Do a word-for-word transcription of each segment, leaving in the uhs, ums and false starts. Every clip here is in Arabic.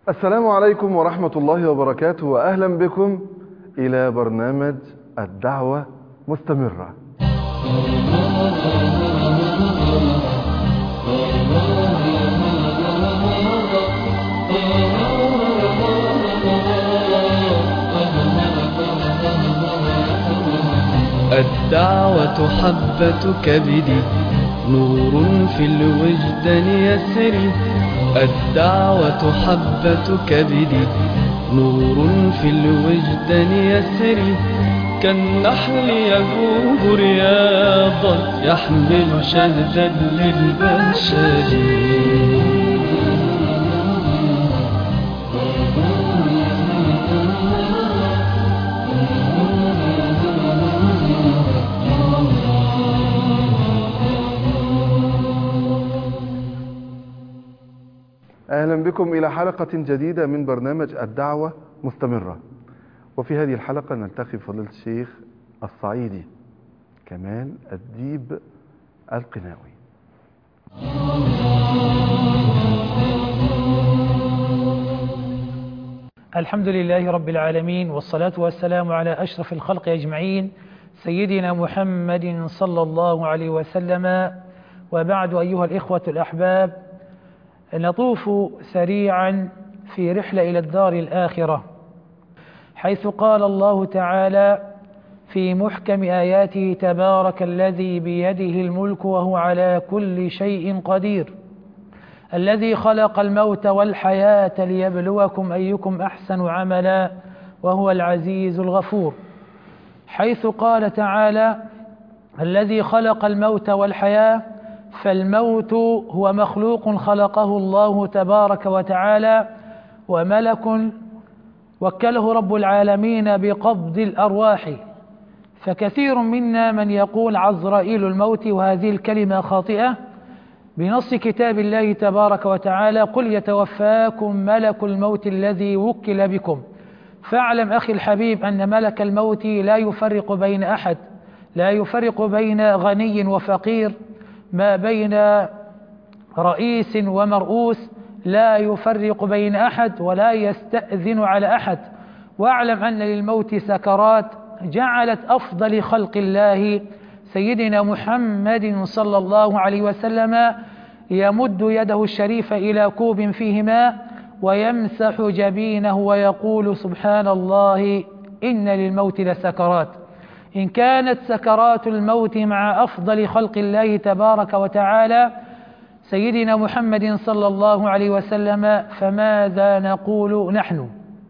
السلام عليكم ورحمة الله وبركاته، وأهلا بكم إلى برنامج الدعوة مستمرة. الدعوة حبة كبدي، نور في الوجدان يسري. الدعوة حبة كبدي، نور في الوجدان يسري. كالنحل يذوب رياضا، يحمل شهدا للبشر. أهلا بكم إلى حلقة جديدة من برنامج الدعوة مستمرة. وفي هذه الحلقة نلتقي بفضيلة الشيخ الصعيدي كمال الديب القناوي. الحمد لله رب العالمين، والصلاة والسلام على أشرف الخلق أجمعين، سيدنا محمد صلى الله عليه وسلم. وبعد، أيها الإخوة الأحباب، نطوف سريعا في رحلة إلى الدار الآخرة، حيث قال الله تعالى في محكم آياته: تبارك الذي بيده الملك وهو على كل شيء قدير، الذي خلق الموت والحياة ليبلوكم أيكم أحسن عملا وهو العزيز الغفور. حيث قال تعالى: الذي خلق الموت والحياة، فالموت هو مخلوق خلقه الله تبارك وتعالى، وملك وكله رب العالمين بقبض الأرواح. فكثير منا من يقول عزرائيل الموت، وهذه الكلمة خاطئة بنص كتاب الله تبارك وتعالى: قل يتوفاكم ملك الموت الذي وكل بكم. فاعلم أخي الحبيب أن ملك الموت لا يفرق بين أحد، لا يفرق بين غني وفقير، ما بين رئيس ومرؤوس، لا يفرق بين أحد ولا يستأذن على أحد. واعلم أن للموت سكرات جعلت أفضل خلق الله سيدنا محمد صلى الله عليه وسلم يمد يده الشريفة إلى كوب فيه ماء ويمسح جبينه ويقول: سبحان الله إن للموت لسكرات. إن كانت سكرات الموت مع أفضل خلق الله تبارك وتعالى سيدنا محمد صلى الله عليه وسلم، فماذا نقول نحن؟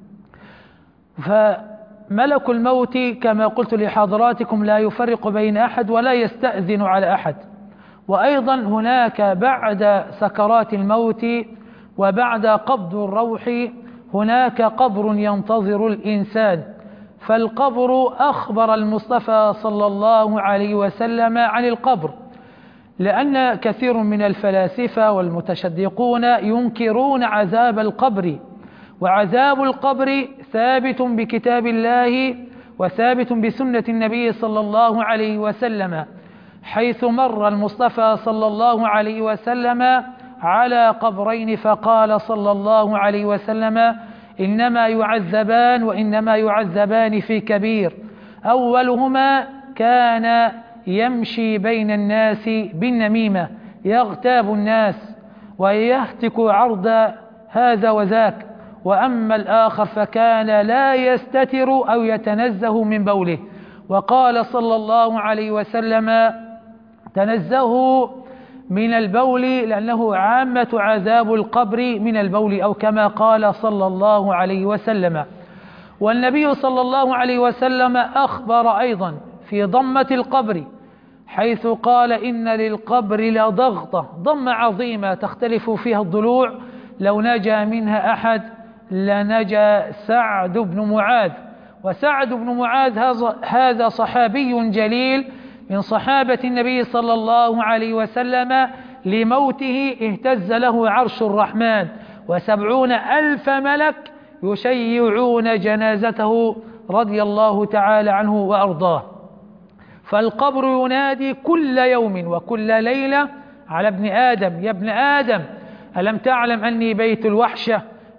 فملك الموت كما قلت لحضراتكم لا يفرق بين أحد ولا يستأذن على أحد. وأيضا هناك بعد سكرات الموت وبعد قبض الروح هناك قبر ينتظر الإنسان. فالقبر أخبر المصطفى صلى الله عليه وسلم عن القبر، لأن كثير من الفلاسفة والمتشدقون ينكرون عذاب القبر، وعذاب القبر ثابت بكتاب الله وثابت بسنة النبي صلى الله عليه وسلم، حيث مر المصطفى صلى الله عليه وسلم على قبرين فقال صلى الله عليه وسلم: إنما يعذبان وإنما يعذبان في كبير. أولهما كان يمشي بين الناس بالنميمة، يغتاب الناس ويهتك عرض هذا وذاك. وأما الآخر فكان لا يستتر أو يتنزه من بوله. وقال صلى الله عليه وسلم: تنزهوا من البول، لأنه عامة عذاب القبر من البول، أو كما قال صلى الله عليه وسلم. والنبي صلى الله عليه وسلم أخبر أيضا في ضمة القبر، حيث قال: إن للقبر لضغطة، ضمة عظيمة تختلف فيها الضلوع، لو نجا منها أحد لنجا سعد بن معاذ. وسعد بن معاذ هذا صحابي جليل من صحابة النبي صلى الله عليه وسلم، لموته اهتز له عرش الرحمن، وسبعون ألف ملك يشيعون جنازته رضي الله تعالى عنه وأرضاه. فالقبر ينادي كل يوم وكل ليلة على ابن آدم: يا ابن آدم، ألم تعلم أني بيت الوحشة؟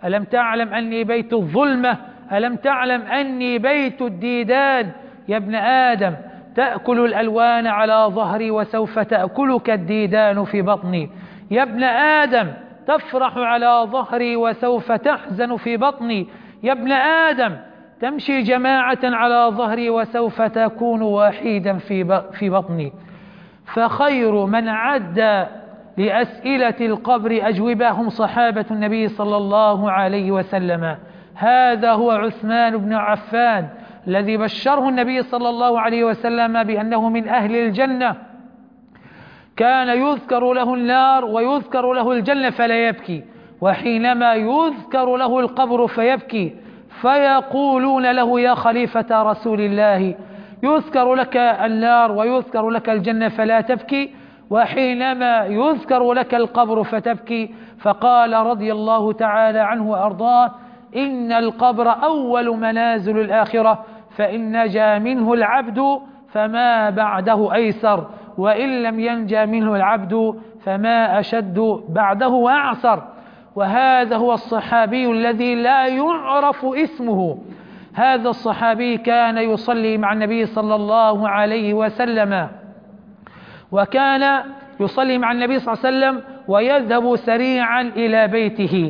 ألم تعلم أني بيت الظلمة؟ ألم تعلم أني بيت الديدان؟ يا ابن آدم تأكل الألوان على ظهري وسوف تأكلك الديدان في بطني. يا ابن آدم تفرح على ظهري وسوف تحزن في بطني. يا ابن آدم تمشي جماعة على ظهري وسوف تكون وحيدا في بطني. فخير من عد لأسئلة القبر أجوبة هم صحابة النبي صلى الله عليه وسلم. هذا هو عثمان بن عفان الذي بشره النبي صلى الله عليه وسلم بأنه من أهل الجنة. كان يذكر له النار ويذكر له الجنة فلا يبكي، وحينما يذكر له القبر فيبكي، فيقولون له يا خليفة رسول الله يذكر لك النار ويذكر لك الجنة فلا تبكي، وحينما يذكر لك القبر فتبكي. فقال رضي الله تعالى عنه وأرضاه: إن القبر أول منازل الآخرة، فإن نجا منه العبد فما بعده أيسر، وإن لم ينجى منه العبد فما أشد بعده وأعسر. وهذا هو الصحابي الذي لا يعرف اسمه. هذا الصحابي كان يصلي مع النبي صلى الله عليه وسلم، وكان يصلي مع النبي صلى الله عليه وسلم ويذهب سريعا إلى بيته.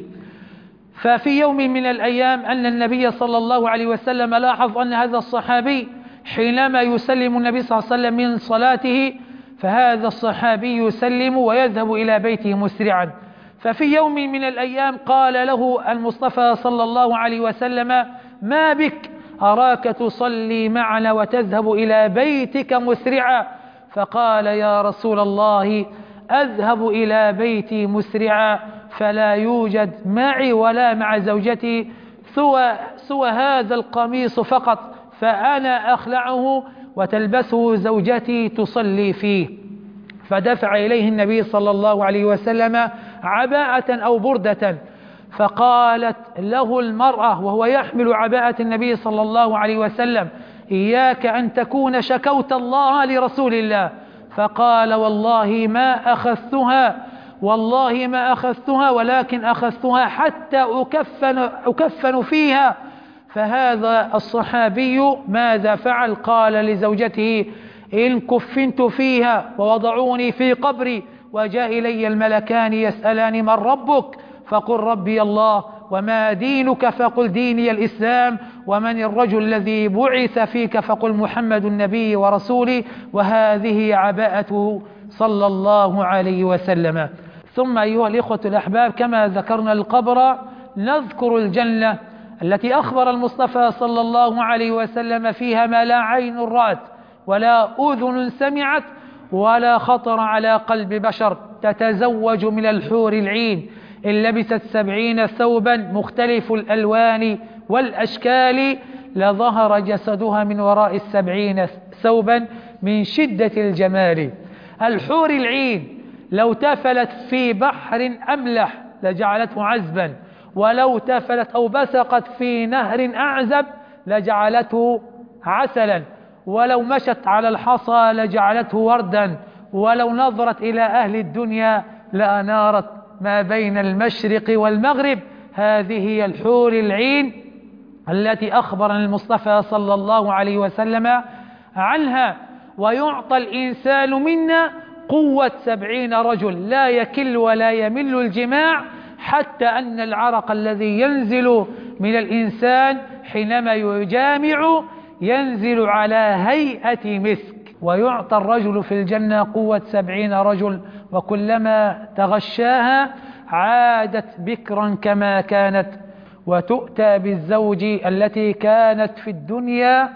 ففي يوم من الأيام أن النبي صلى الله عليه وسلم لاحظ أن هذا الصحابي حينما يسلم النبي صلى الله عليه وسلم من صلاته، فهذا الصحابي يسلم ويذهب إلى بيته مسرعا. ففي يوم من الأيام قال له المصطفى صلى الله عليه وسلم: ما بك؟ أراك تصلي معنا وتذهب إلى بيتك مسرعا. فقال: يا رسول الله أذهب إلى بيتي مسرعا فلا يوجد معي ولا مع زوجتي سوى, سوى هذا القميص فقط، فأنا أخلعه وتلبسه زوجتي تصلي فيه. فدفع إليه النبي صلى الله عليه وسلم عباءة أو بردة، فقالت له المرأة وهو يحمل عباءة النبي صلى الله عليه وسلم: إياك أن تكون شكوت الله لرسول الله. فقال: والله ما أخذتها والله ما أخذتها ولكن أخذتها حتى أكفن, أكفن فيها. فهذا الصحابي ماذا فعل؟ قال لزوجته: إن كفنت فيها ووضعوني في قبري وجاء إلي الملكان يسألان من ربك فقل ربي الله، وما دينك فقل ديني الإسلام، ومن الرجل الذي بعث فيك فقل محمد النبي ورسوله، وهذه عباءته صلى الله عليه وسلم. ثم أيها الإخوة الأحباب، كما ذكرنا القبر نذكر الجنة التي أخبر المصطفى صلى الله عليه وسلم فيها ما لا عين رأت ولا أذن سمعت ولا خطر على قلب بشر. تتزوج من الحور العين إن لبست سبعين ثوبا مختلف الألوان والأشكال لظهر جسدها من وراء السبعين ثوبا من شدة الجمال. الحور العين لو تفلت في بحر أملح لجعلته عذبا، ولو تفلت أو بسقت في نهر أعزب لجعلته عسلا، ولو مشت على الحصى لجعلته وردا، ولو نظرت إلى أهل الدنيا لأنارت ما بين المشرق والمغرب. هذه هي الحور العين التي أخبرنا المصطفى صلى الله عليه وسلم عنها. ويعطى الإنسان منا قوة سبعين رجل لا يكل ولا يمل الجماع، حتى أن العرق الذي ينزل من الإنسان حينما يجامع ينزل على هيئة مسك. ويعطى الرجل في الجنة قوة سبعين رجل، وكلما تغشاها عادت بكرا كما كانت. وتؤتى بالزوج التي كانت في الدنيا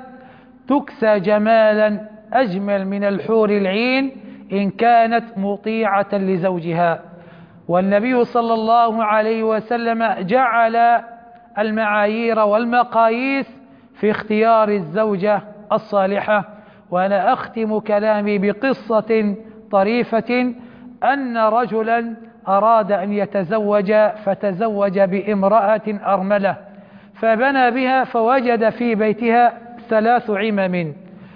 تكسى جمالا أجمل من الحور العين إن كانت مطيعة لزوجها. والنبي صلى الله عليه وسلم جعل المعايير والمقاييس في اختيار الزوجة الصالحة. وأنا أختم كلامي بقصة طريفة أن رجلا أراد أن يتزوج فتزوج بامرأة أرملة، فبنى بها فوجد في بيتها ثلاث عمم،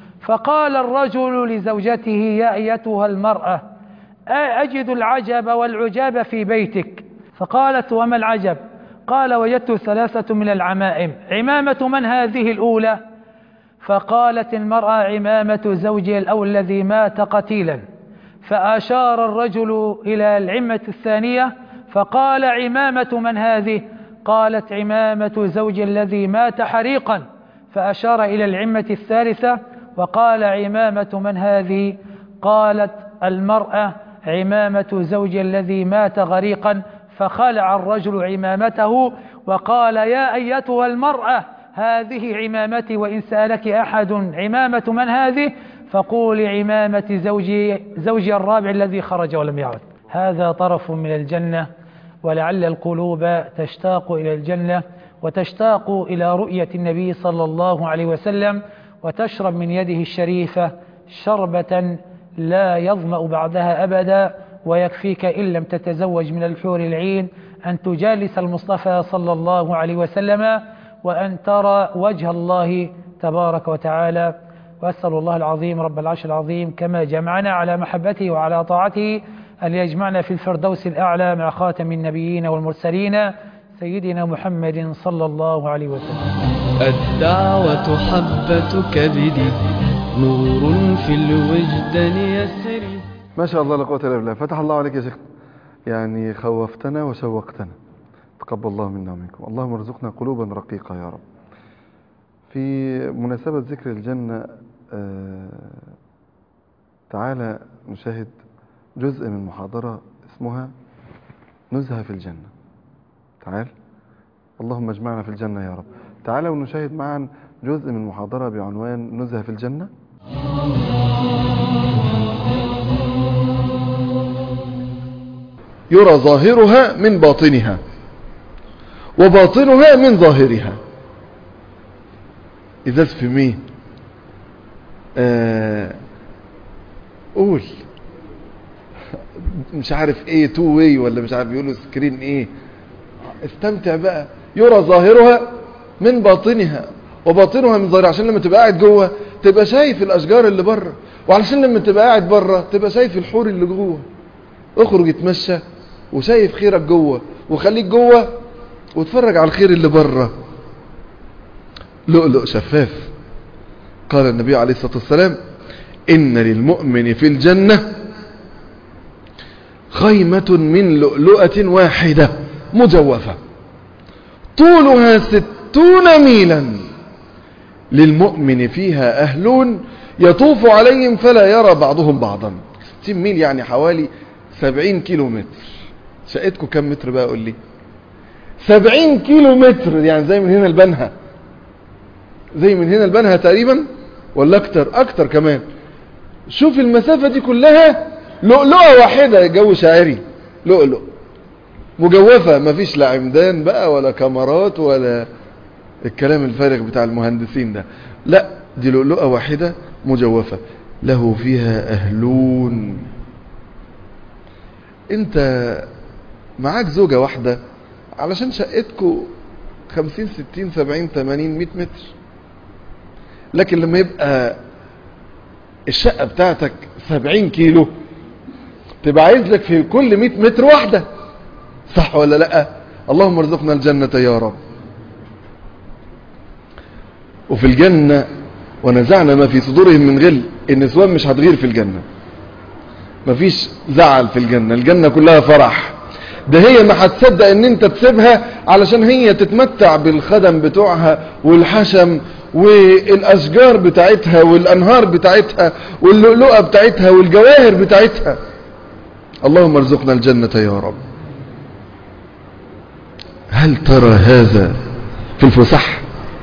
فقال الرجل لزوجته: يا أيتها المرأة أجد العجب والعجاب في بيتك. فقالت: وما العجب؟ قال وجدت ثلاثة من العمائم. عمامة من هذه الأولى؟ فقالت المرأة عمامة زوجي الأول الذي مات قتيلا. فأشار الرجل إلى العمة الثانية فقال عمامة من هذه؟ قالت عمامة زوجي الذي مات حريقا. فأشار إلى العمة الثالثة وقال عمامة من هذه؟ قالت المرأة عمامة زوجي الذي مات غريقا. فخلع الرجل عمامته وقال يا أيتها المرأة هذه عمامتي، وإن سألك أحد عمامة من هذه فقول عمامة زوجي, زوجي الرابع الذي خرج ولم يعد. هذا طرف من الجنة، ولعل القلوب تشتاق إلى الجنة وتشتاق إلى رؤية النبي صلى الله عليه وسلم، وتشرب من يده الشريفة شربة لا يظمأ بعدها أبدا. ويكفيك إن لم تتزوج من الحور العين أن تجالس المصطفى صلى الله عليه وسلم وأن ترى وجه الله تبارك وتعالى. وأسأل الله العظيم رب العرش العظيم كما جمعنا على محبته وعلى طاعته أن يجمعنا في الفردوس الأعلى مع خاتم النبيين والمرسلين سيدنا محمد صلى الله عليه وسلم. الدعوة حبة كبدي نور في الوجدان يسري. ما شاء الله لا قوة إلا بالله. فتح الله عليك يا شيخ، يعني خوفتنا وشوقتنا. تقبل الله منا ومنكم. اللهم ارزقنا قلوبا رقيقة يا رب. في مناسبة ذكر الجنة آه تعالى نشاهد جزء من محاضرة اسمها نزهة في الجنة. تعال اللهم اجمعنا في الجنة يا رب. تعالى ونشاهد معا جزء من محاضرة بعنوان نزهة في الجنة. يرى ظاهرها من باطنها وباطنها من ظاهرها. إذا في مين آه قول مش عارف ايه تو واي ولا مش عارف يقولوا سكرين ايه. استمتع بقى. يرى ظاهرها من باطنها وباطنها من ظاهرها، عشان لما تبقى قاعد جوه تبقى شايف الاشجار اللي بره، وعلشان لما تبقى قاعد بره تبقى شايف الحور اللي جوه. اخرج اتمشى وشايف خيرك جوه، وخليك جوه واتفرج على الخير اللي بره. لؤلؤ شفاف. قال النبي عليه الصلاة والسلام إن للمؤمن في الجنة خيمة من لؤلؤة واحدة مجوفة طولها ستون ميلا للمؤمن فيها أهلون يطوف عليهم فلا يرى بعضهم بعضا. ستين ميل يعني حوالي سبعين كيلو متر. شقتكم كم متر بقى قول لي؟ سبعين كيلو متر، يعني زي من هنا البنها، زي من هنا البنها تقريبا ولا اكتر اكتر كمان. شوف المسافة دي كلها لؤلؤة واحدة. جو شاعري، لؤلؤ مجوفة، مفيش لا عمدان بقى ولا كاميرات ولا الكلام الفارغ بتاع المهندسين ده، لا دي لؤلؤة واحدة مجوفة له فيها أهلون. انت معاك زوجة واحدة علشان شقتكو خمسين ستين سبعين ثمانين مئة متر، لكن لما يبقى الشقة بتاعتك سبعين كيلو تبقى عايز لك في كل مئة متر واحدة، صح ولا لا؟ اللهم ارزقنا الجنة يا رب. وفي الجنة ونزعنا ما في صدورهم من غل. النسوان مش هتغير في الجنة، مفيش زعل في الجنة، الجنة كلها فرح. ده هي ما هتصدق ان انت تسيبها علشان هي تتمتع بالخدم بتوعها والحشم والاشجار بتاعتها والانهار بتاعتها واللؤلؤة بتاعتها والجواهر بتاعتها. اللهم ارزقنا الجنة يا رب. هل ترى هذا في الفسح؟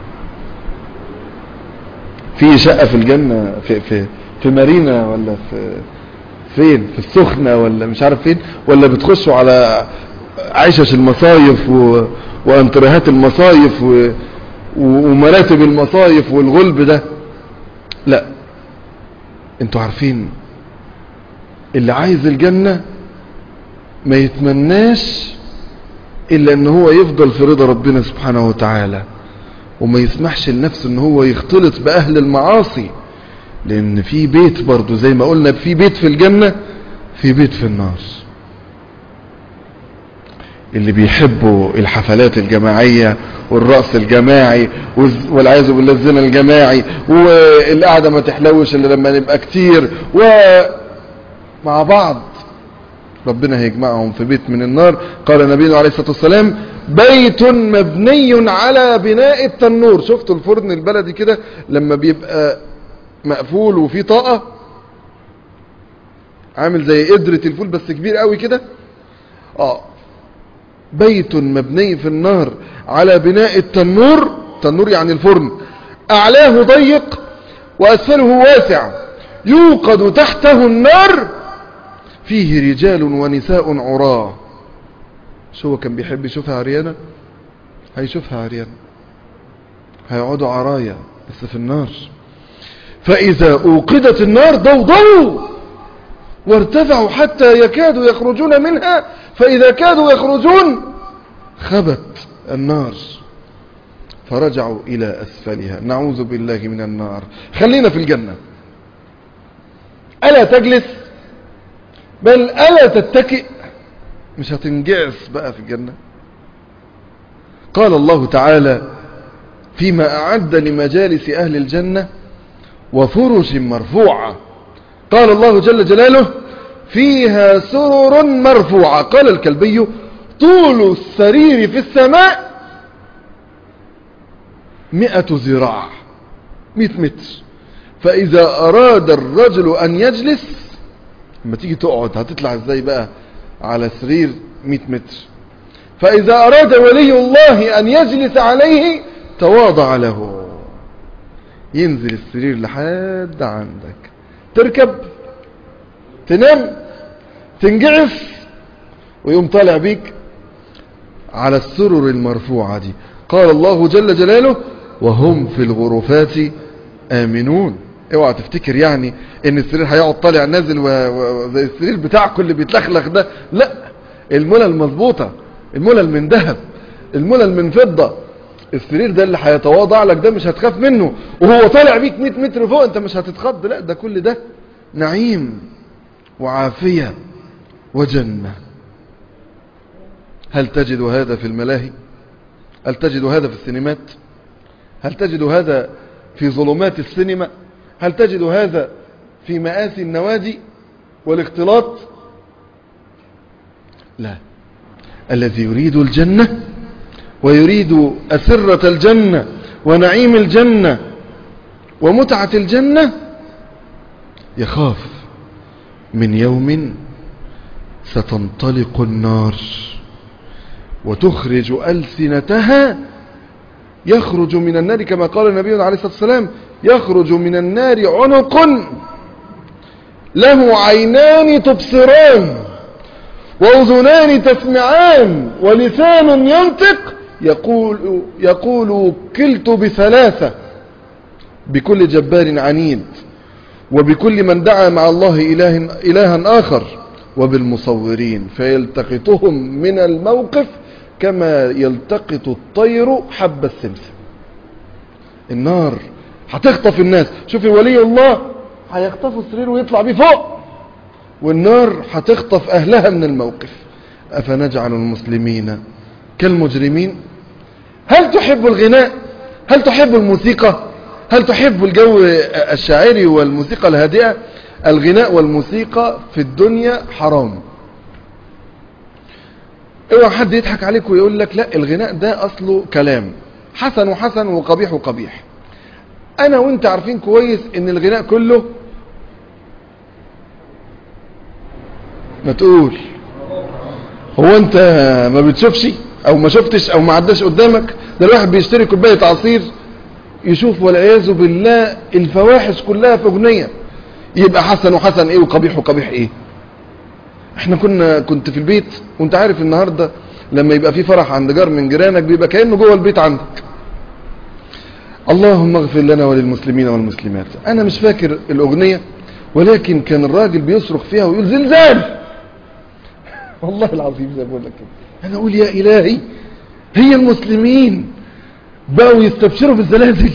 في شقة في الجنة في في في مارينا ولا في فين؟ في السخنة ولا مش عارف فين، ولا بتخشوا على عشش المصايف و... وانترهات المصايف و... ومراتب المصايف والغلب ده؟ لا، انتوا عارفين اللي عايز الجنة ما يتمناش الا ان هو يفضل في رضا ربنا سبحانه وتعالى، وما يسمحش لنفسه ان هو يختلط باهل المعاصي، لان في بيت برضو زي ما قلنا، في بيت في الجنة في بيت في النار. اللي بيحبوا الحفلات الجماعية والرقص الجماعي والعياذ بالله الزنا الجماعي والقعدة ما تحلوش الا لما نبقى كتير ومع بعض، ربنا هيجمعهم في بيت من النار. قال نبينا عليه الصلاة والسلام: بيت مبني على بناء التنور. شفتوا الفرن البلدي كده لما بيبقى مقفول وفيه طاقة، عامل زي قدرة الفول بس كبير قوي كده. اه بيت مبني في النار على بناء التنور، تنور يعني الفرن، اعلاه ضيق واسفله واسع، يوقد تحته النار، فيه رجال ونساء عراة. شو هو كان بيحب يشوفها عريانة؟ هيشوفها عريانة، هيقعدوا عرايا بس في النار. فإذا أوقدت النار ضوضوا وارتفعوا حتى يكادوا يخرجون منها، فإذا كادوا يخرجون خبت النار فرجعوا إلى أسفلها. نعوذ بالله من النار. خلينا في الجنة. ألا تجلس بل ألا تتكئ؟ مش هتنجعس بقى في الجنة؟ قال الله تعالى فيما أعد لمجالس أهل الجنة: وفرش مرفوعة. قال الله جل جلاله: فيها سرر مرفوعة. قال الكلبي: طول السرير في السماء مئة ذراع، مئة متر. فإذا أراد الرجل أن يجلس، لما تيجي تقعد هتطلع ازاي بقى على سرير مئة متر؟ فإذا أراد ولي الله أن يجلس عليه تواضع له، ينزل السرير لحد عندك، تركب، تنام، تنجعس، ويقوم طالع بيك على السرر المرفوعة دي. قال الله جل جلاله: وهم في الغرفات آمنون. اوعى تفتكر يعني ان السرير هيقعد طالع نازل وزي السرير بتاعكم اللي بيتلخلخ ده، لا، الملل المظبوطه، الملل من ذهب، الملل من فضه. السرير ده اللي هيتواضع لك ده مش هتخاف منه، وهو طالع بيك مئة متر فوق انت مش هتتخض، لا، ده كل ده نعيم وعافيه وجنه. هل تجد هذا في الملاهي؟ هل تجد هذا في السينمات؟ هل تجد هذا في ظلمات السينما؟ هل تجد هذا في مآسي النوادي والاختلاط؟ لا. الذي يريد الجنة ويريد أسرة الجنة ونعيم الجنة ومتعة الجنة يخاف من يوم ستنطلق النار وتخرج ألسنتها، يخرج من النار كما قال النبي عليه الصلاة والسلام: يخرج من النار عنق له عينان تبصران وأذنان تسمعان ولسان ينطق، يقول, يقول كلت بثلاثة: بكل جبار عنيد، وبكل من دعا مع الله إله إلها آخر، وبالمصورين، فيلتقطهم من الموقف كما يلتقط الطير حب السمسم. النار هتخطف الناس. شوفي ولي الله هيخطفوا السرير ويطلع بيه فوق، والنار هتخطف أهلها من الموقف. أفنجعل المسلمين كالمجرمين؟ هل تحب الغناء؟ هل تحب الموسيقى؟ هل تحب الجو الشاعري والموسيقى الهادئة؟ الغناء والموسيقى في الدنيا حرام. اوعى حد يضحك عليك ويقول لك لا، الغناء ده اصله كلام، حسن وحسن وقبيح وقبيح. انا وانت عارفين كويس ان الغناء كله، ما تقول هو انت ما بتشوفش او ما شفتش او ما عداش قدامك؟ ده الواحد بيشتري كوبايه عصير يشوف والعياذ بالله الفواحش كلها في اغنيه، يبقى حسن وحسن ايه وقبيح وقبيح ايه؟ احنا كنا كنت في البيت، وانت عارف النهارده لما يبقى في فرح عند جار من جيرانك بيبقى كأنه جوه البيت عندك. اللهم اغفر لنا وللمسلمين والمسلمات. انا مش فاكر الاغنيه، ولكن كان الراجل بيصرخ فيها ويقول زلزال. والله العظيم زي ما بقول لك كده، انا اقول يا الهي، هي المسلمين بقوا يستبشروا بالزلازل؟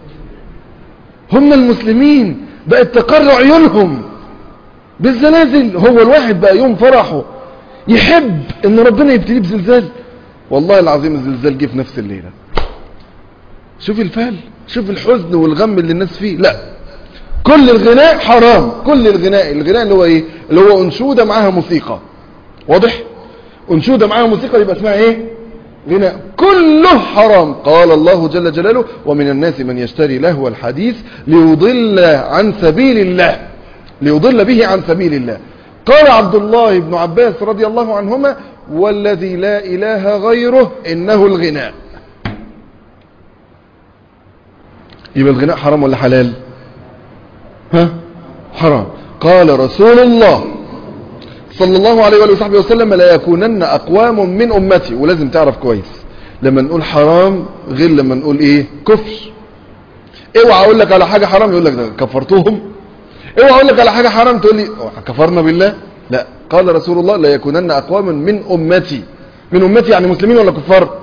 هم المسلمين بقت تقر عيونهم بالزلازل؟ هو الواحد بقى يوم فرحه يحب ان ربنا يبتليه بزلزال؟ والله العظيم الزلزال جه في نفس الليلة. شوف الفال، شوف الحزن والغم اللي الناس فيه. لا، كل الغناء حرام. كل الغناء، الغناء اللي هو ايه؟ اللي هو انشودة معاها موسيقى. واضح؟ انشودة معاها موسيقى يبقى اسمها ايه؟ غناء. كله حرام. قال الله جل جلاله: ومن الناس من يشتري لهو الحديث ليضل عن سبيل الله، ليضل به عن سبيل الله. قال عبد الله بن عباس رضي الله عنهما: والذي لا إله غيره إنه الغناء. يبقى الغناء حرام ولا حلال؟ ها؟ حرام. قال رسول الله صلى الله عليه وآله وصحبه وسلم: لا يكونن أقوام من أمتي. ولازم تعرف كويس لما نقول حرام غير لما نقول ايه؟ كفر. اوعى اقول لك على حاجة حرام يقول لك ده كفرتهم. اوعى اقول لك على حاجة حرام تقول لي كفرنا بالله. لا، قال رسول الله: لا يكونن أقوام من أمتي. من أمتي يعني مسلمين ولا كفار؟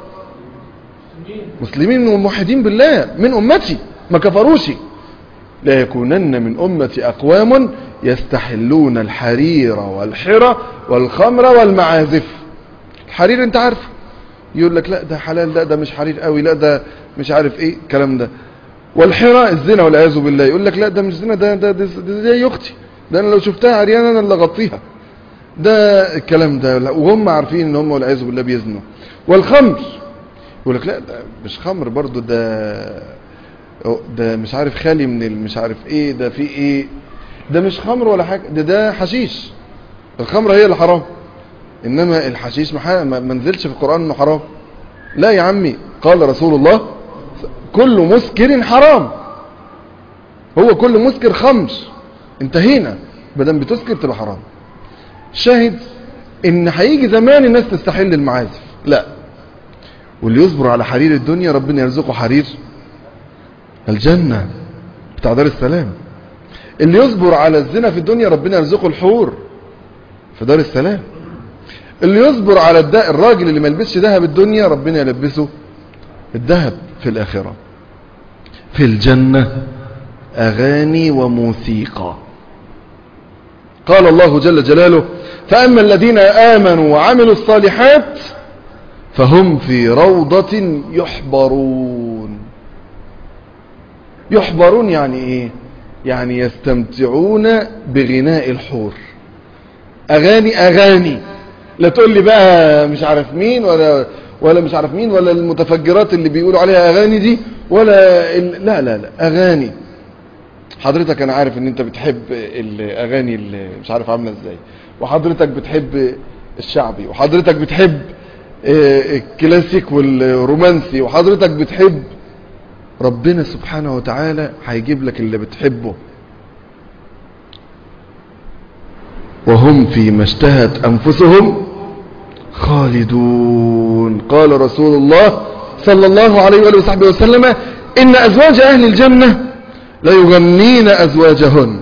مسلمين وموحدين بالله من أمتي، ما كفروش. لا يكونن من أمتي أقوام يستحلون الحرير والحرى والخمر والمعازف. الحرير انت عارف، يقول لك لا ده حلال، لا ده مش حرير قوي، لا ده مش عارف ايه الكلام ده. والحرى الزنا والعياذ بالله، يقول لك لا ده مش زنا، ده ده زي اختي، ده انا لو شفتها عريانه انا اللي اغطيها، ده الكلام ده. وهم عارفين ان هم والعياذ بالله بيزنوا. والخمر يقول لك لا ده مش خمر برضو، ده ده مش عارف خالي من مش عارف ايه، ده في ايه، ده مش خمر ولا حاجه، ده ده حشيش. الخمره هي اللي حرام، انما الحشيش ما منزلش في القرآن انه حرام. لا يا عمي، قال رسول الله: كل مسكر حرام. هو كل مسكر خمر، انتهينا. بدل بتسكر تبقى حرام. شاهد ان هيجي زمان الناس تستحل المعازف. لا، واللي يصبر على حرير الدنيا ربنا يرزقه حرير الجنة بتاع دار السلام. اللي يصبر على الزنا في الدنيا ربنا يرزقه الحور في دار السلام. اللي يصبر على الداء، الراجل اللي ما يلبسش ذهب الدنيا ربنا يلبسه الذهب في الآخرة. في الجنة أغاني وموسيقى. قال الله جل جلاله: فأما الذين آمنوا وعملوا الصالحات فهم في روضة يحبرون. يحبرون يعني ايه؟ يعني يستمتعون بغناء الحور. اغاني اغاني، لا تقول لي بقى مش عارف مين ولا ولا مش عارف مين ولا المتفجرات اللي بيقولوا عليها اغاني دي ولا ال... لا لا لا اغاني. حضرتك انا عارف ان انت بتحب الاغاني اللي مش عارف عامله ازاي، وحضرتك بتحب الشعبي، وحضرتك بتحب الكلاسيك والرومانسي، وحضرتك بتحب. ربنا سبحانه وتعالى هيجيب لك اللي بتحبه. وهم فيما اشتهت أنفسهم خالدون. قال رسول الله صلى الله عليه وآله وصحبه وسلم: إن أزواج أهل الجنة لا يغنين أزواجهن.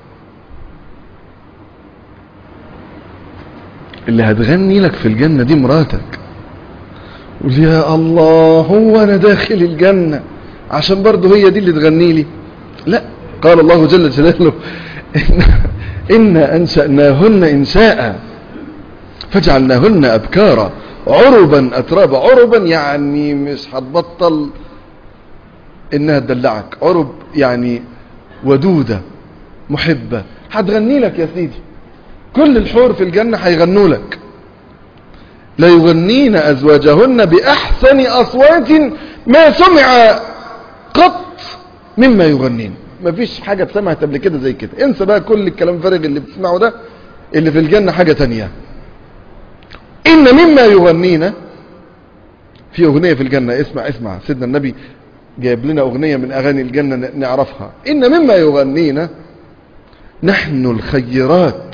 اللي هتغني لك في الجنة دي مراتك. قول يا الله، هو أنا داخل الجنة عشان برضه هي دي اللي تغني لي؟ لا، قال الله جل جلاله: إن, إن أنشأناهن إنشاء فجعلناهن أبكارا عربا أترابا. عربا يعني مش هتبطل إنها تدلعك. عرب يعني ودودة محبة، هتغني لك يا سيدي. كل الحور في الجنة هيغنوا لك. لا يغنين أزواجهن بأحسن أصوات ما سمع قط مما يغنين. مفيش حاجة اتسمعت قبل كده زي كده. انسى بقى كل الكلام الفارغ اللي بتسمعه ده. اللي في الجنة حاجة تانية. إن مما يغنين، في أغنية في الجنة، اسمع اسمع سيدنا النبي جايب لنا أغنية من أغاني الجنة نعرفها. إن مما يغنين نحن الخيرات،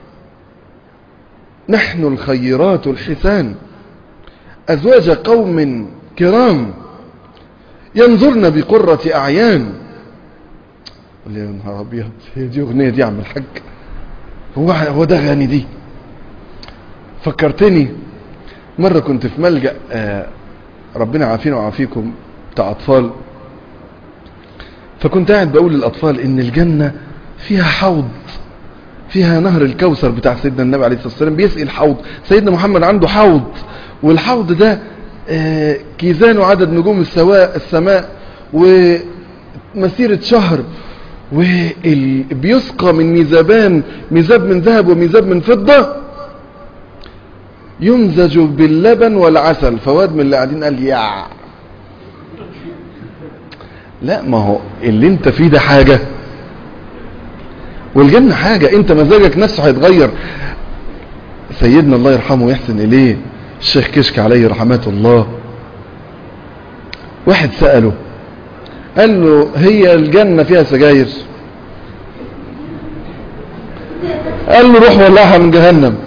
نحن الخيرات الحسان، أزواج قوم كرام ينظرن بقرة أعيان. قال يا نهار أبيض، هي دي أغنية دي يا عم الحاج؟ هو هو ده غني دي؟ فكرتني مرة كنت في ملجأ، آه ربنا عافينا وعافيكم، بتاع أطفال. فكنت قاعد بقول للأطفال إن الجنة فيها حوض فيها نهر الكوثر بتاع سيدنا النبي عليه الصلاة والسلام، بيسقي الحوض. سيدنا محمد عنده حوض، والحوض ده كيزان عدد نجوم السماء ومسيرة شهر، وبيسقى من ميزابان، ميزاب من ذهب وميزاب من فضة، يمزج باللبن والعسل. فواد من اللي قاعدين قال يا لا، ما هو اللي انت فيه ده حاجة والجنة حاجة، انت مزاجك نفسه هيتغير. سيدنا الله يرحمه ويحسن اليه الشيخ كشك عليه رحمات الله، واحد سأله قال له هي الجنة فيها سجاير؟ قال له روح ولعها من جهنم.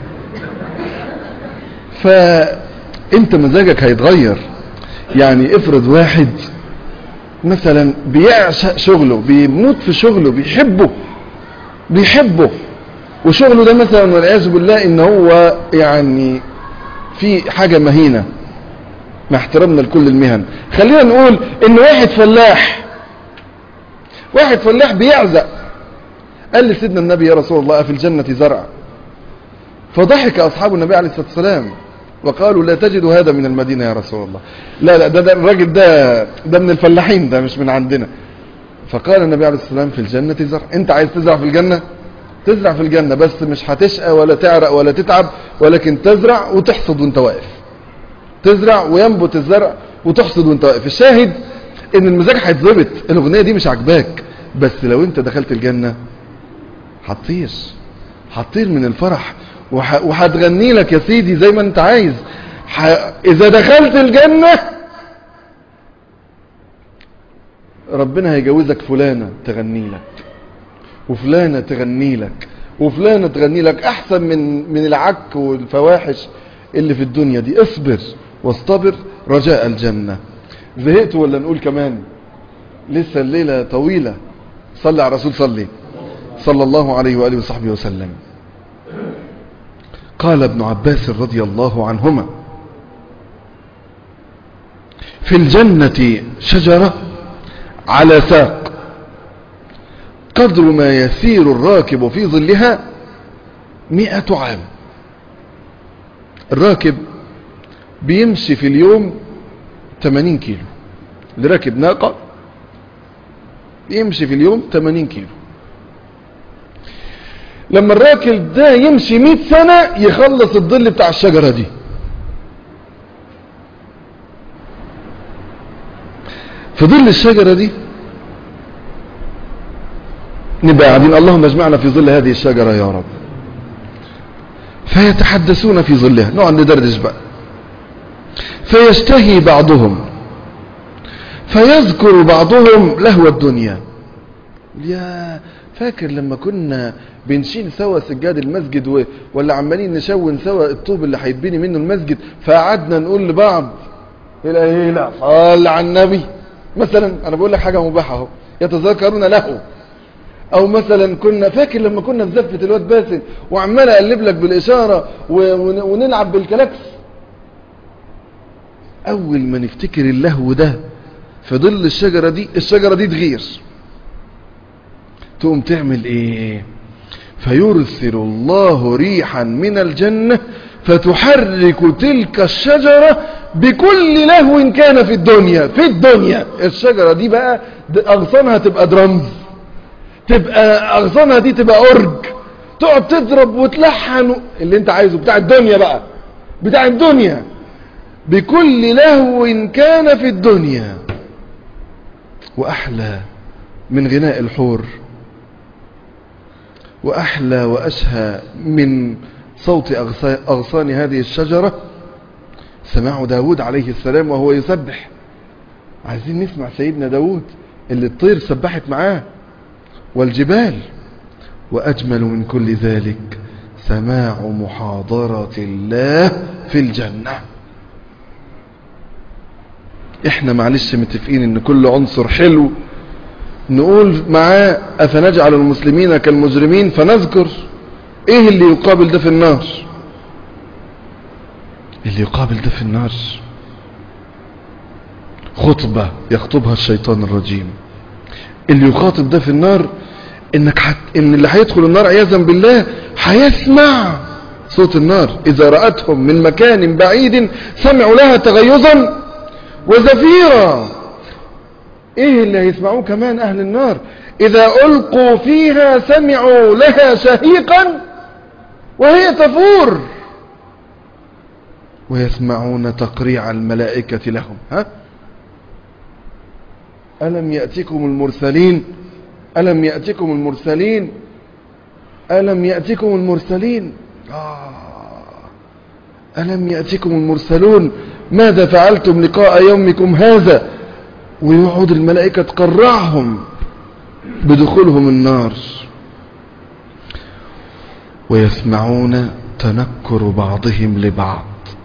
فانت مزاجك هيتغير. يعني افرض واحد مثلا بيعشق شغله، بيموت في شغله، بيحبه بيحبه وشغله ده مثلا والعياذ بالله ان هو يعني في حاجة مهينة، مع احترامنا لكل المهن. خلينا نقول ان واحد فلاح واحد فلاح بيعزق، قال لسيدنا النبي يا رسول الله في الجنة زرع؟ فضحك اصحاب النبي عليه الصلاة والسلام وقالوا لا تجد هذا من المدينة يا رسول الله. لا لا ده, ده الراجل ده ده من الفلاحين، ده مش من عندنا. فقال النبي عليه الصلاة والسلام في الجنة زرع. انت عايز تزرع في الجنة؟ تزرع في الجنة، بس مش هتشقى ولا تعرق ولا تتعب، ولكن تزرع وتحصد وانت واقف. تزرع وينبت الزرع وتحصد وانت واقف. الشاهد ان المزاج هيتظبط. الاغنية دي مش عجباك، بس لو انت دخلت الجنة هتطير هتطير من الفرح، وهتغني لك يا سيدي زي ما انت عايز. ح... اذا دخلت الجنة ربنا هيجوزك فلانة تغني لك، وفلانة تغني لك، وفلانة تغني لك احسن من من العك والفواحش اللي في الدنيا دي. اصبر واصطبر رجاء الجنة. زهقت ولا نقول كمان؟ لسه الليلة طويلة. صلي على الرسول، صلي صلى الله عليه وآله وصحبه وسلم. قال ابن عباس رضي الله عنهما في الجنة شجرة على ساق قدر ما يسير الراكب في ظلها مئة عام. الراكب بيمشي في اليوم ثمانين كيلو، اللي راكب ناقة يمشي في اليوم ثمانين كيلو. لما الراكب ده يمشي مئة سنة يخلص الظل بتاع الشجرة دي. في ظل الشجرة دي نبقى قاعدين، اللهم اجمعنا في ظل هذه الشجرة يا رب. فيتحدثون في ظلها، نقعد ندردش بقى. فيشتهي بعضهم فيذكر بعضهم لهو الدنيا. يا فاكر لما كنا بنشيل سوا سجاد المسجد و... ولا عمالين نشون سوا الطوب اللي هيتبني منه المسجد، فقعدنا نقول لبعض ايه لا صل على النبي مثلا. انا بقول لك حاجه مباحه اهو، يتذكرون له. او مثلا كنا فاكر لما كنا في زفه الواد باسل وعمال اقلب لك بالاشاره و... ون... ونلعب بالكلاكس. اول ما نفتكر اللهو ده في ظل الشجره دي، الشجره دي تغير، تقوم تعمل ايه؟ فيرسل الله ريحا من الجنة فتحرك تلك الشجرة بكل لهو كان في الدنيا. في الدنيا الشجرة دي بقى اغصانها تبقى درمز، تبقى اغصانها دي تبقى اورج، تقعد تضرب وتلحن اللي انت عايزه بتاع الدنيا بقى، بتاع الدنيا بكل لهو كان في الدنيا. واحلى من غناء الحور، وأحلى وأشهى من صوت أغصان هذه الشجرة سماع داود عليه السلام وهو يسبح. عايزين نسمع سيدنا داود اللي الطير سبحت معاه والجبال. وأجمل من كل ذلك سماع محاضرة الله في الجنة. احنا معلش متفقين ان كل عنصر حلو نقول معاه أفنجعل المسلمين كالمجرمين، فنذكر ايه اللي يقابل ده في النار. اللي يقابل ده في النار خطبة يخطبها الشيطان الرجيم. اللي يخاطب ده في النار انك حت... ان اللي هيدخل النار عياذا بالله هيسمع صوت النار. اذا رأتهم من مكان بعيد سمعوا لها تغيظا وزفيرا. ايه اللي هيسمعوه كمان اهل النار؟ اذا القوا فيها سمعوا لها شهيقا وهي تفور ويسمعون تقريع الملائكة لهم. ها ألم يأتكم المرسلين ألم يأتكم المرسلين ألم يأتكم المرسلين آه. ألم يأتكم المرسلون ماذا فعلتم لقاء يومكم هذا؟ ويقعد الملائكة تقرعهم بدخولهم النار. ويسمعون تنكر بعضهم لبعض.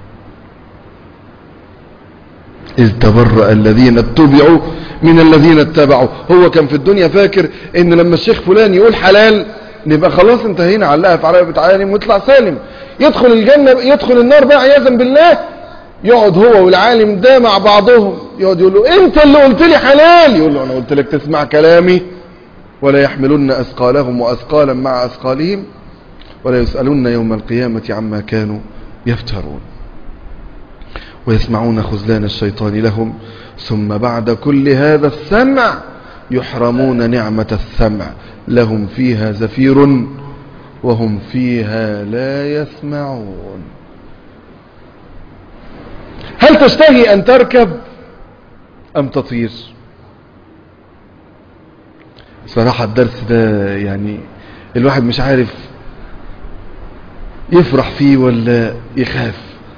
إذ تبرأ الذين اتبعوا من الذين اتبعوا. هو كان في الدنيا فاكر ان لما الشيخ فلان يقول حلال نبقى خلاص انتهينا، علقها في عربية عالم ويطلع سالم، يدخل الجنة يدخل النار بقى عياذا بالله. يقعد هو والعالم ده مع بعضهم، يقعد يقول له انت اللي قلت لي حلال، يقول له انا قلت لك تسمع كلامي؟ ولا يحملن اثقالهم واثقالا مع اثقالهم ولا يسألون يوم القيامة عما كانوا يفترون. ويسمعون خذلان الشيطان لهم ثم بعد كل هذا السمع يحرمون نعمة السمع، لهم فيها زفير وهم فيها لا يسمعون. هل تشتهي أن تركب أم تطير؟ صراحة الدرس ده يعني الواحد مش عارف يفرح فيه ولا يخاف.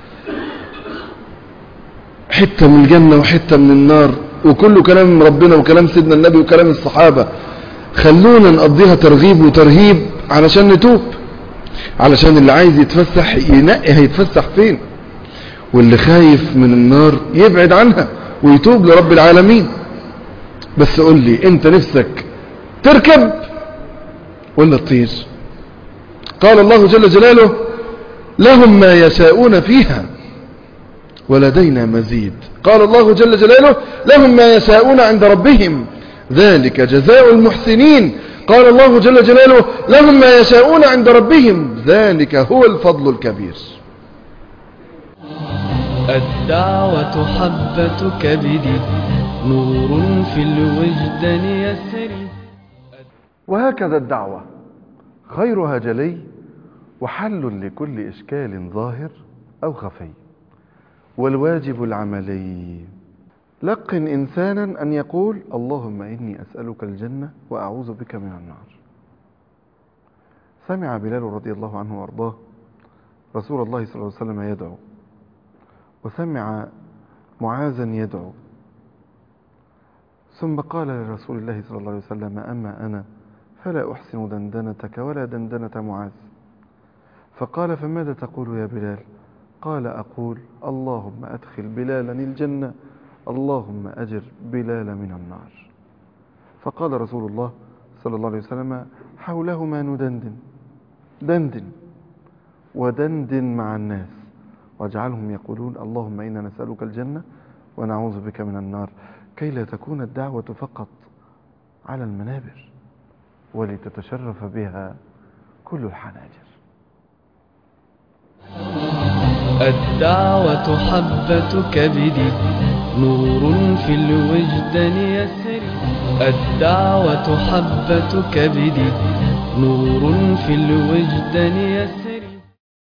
حتة من الجنة وحتة من النار، وكله كلام ربنا وكلام سيدنا النبي وكلام الصحابة. خلونا نقضيها ترغيب وترهيب علشان نتوب، علشان اللي عايز يتفسح ينقي هيتفسح فين، واللي خايف من النار يبعد عنها ويتوب لرب العالمين. بس قول لي انت نفسك تركب ولا تطير؟ قال الله جل جلاله لهم ما يشاءون فيها ولدينا مزيد. قال الله جل جلاله لهم ما يشاءون عند ربهم ذلك جزاء المحسنين. قال الله جل جلاله لهم ما يشاءون عند ربهم ذلك هو الفضل الكبير. الدعوة حبة كبد نور في الوجدان يسري. وهكذا الدعوة خيرها جلي وحل لكل إشكال ظاهر أو خفي. والواجب العملي لقن إنسانا أن يقول اللهم إني أسألك الجنة وأعوذ بك من النار. سمع بلال رضي الله عنه وأرضاه رسول الله صلى الله عليه وسلم يدعو، وسمع معاذا يدعو، ثم قال لرسول الله صلى الله عليه وسلم أما أنا فلا أحسن دندنتك ولا دندنة معاذ. فقال فماذا تقول يا بلال؟ قال أقول اللهم أدخل بلالا الجنة اللهم أجر بلال من النار. فقال رسول الله صلى الله عليه وسلم حولهما ندندن، دندن ودندن مع الناس واجعلهم يقولون اللهم إنا نسألك الجنة ونعوذ بك من النار، كي لا تكون الدعوة فقط على المنابر ولتتشرف بها كل الحناجر. الدعوة حبة كبد نور في الوجدان يسري. الدعوة حبة كبد نور في الوجدان يسري.